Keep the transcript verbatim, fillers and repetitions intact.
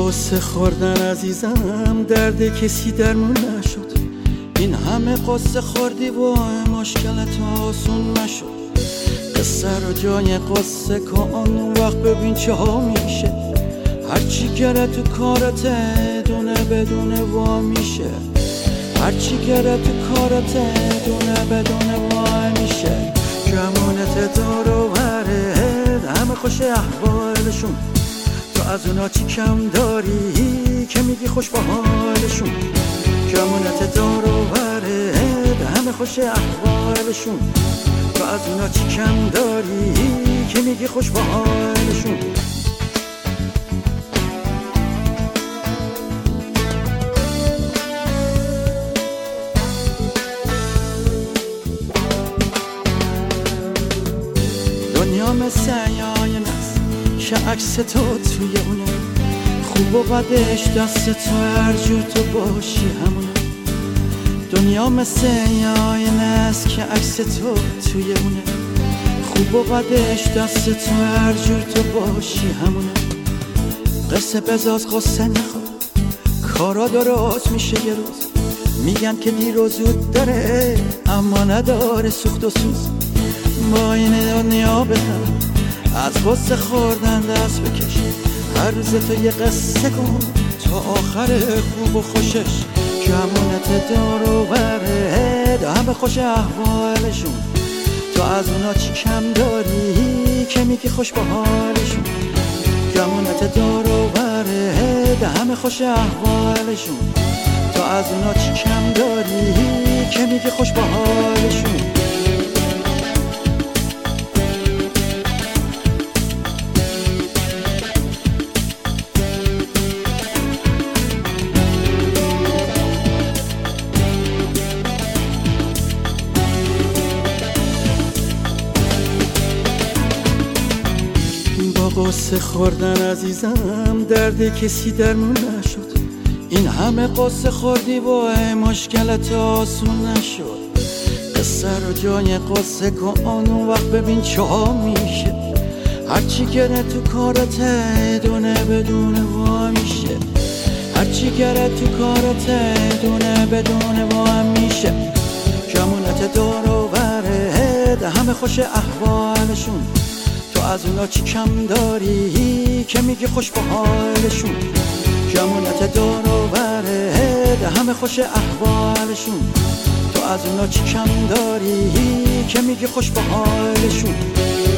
قصه خوردن عزیزم درد کسی درمون نشد. این همه قصه خوردی و مشکلت آسون نشد. قصه رو جای قصه کن اون وقت ببین چه ها میشه. هرچی گره تو کارت دونه بدونه وا میشه. هرچی گره تو کارت دونه بدونه وا میشه. جمعونت دار و برد همه خوش احوالشون. تو از اونا چی کم داری که میگی خوش با حالشون. جمعونت دار و برد همه خوش احوالشون. تو از اونا چی کم داری که میگی خوش با حالشون. دنیا مثل عیاین است که عکس تو توی اونه. خوب و بدش دست تو هر جور تو باشی همونه. دنیا مثل عیاین است که عکس تو توی اونه. خوب و بدش دست تو هر جور تو باشی همونه. قصه بزاز قصه نخور کارا درست میشه یه روز. میگن که دیر و زود داره اما نداره سوخت و سوز. با این دنیا بخند از قصه خوردن دست بکش. هر روز تو یه قصه کن تا آخر خوب و خوشش. جمعونت دار و برد همه خوش احوالشون. تو از اونا چی کم داری که میگی خوش با حالشون. جمعونت دار و برد همه خوش احوالشون. تو از اونا چی کم داری که میگی خوش با حالشون. قصه خوردن عزیزم درد کسی درمون نشد. این همه قصه خوردی و مشکلت آسون نشد. قصه رو جای قصه کن اون وقت ببین چه ها میشه. هرچی گره تو کارت دونه بدونه وا میشه. هرچی گره تو کارت دونه بدونه وا میشه. جمعونت دار و برد همه خوش احوالشون. تو از اونا چی کم داری که میگی خوش با حالشون. جمعونت دار و برد همه خوش احوالشون. تو از اونا چی کم داری که میگی خوش با حالشون.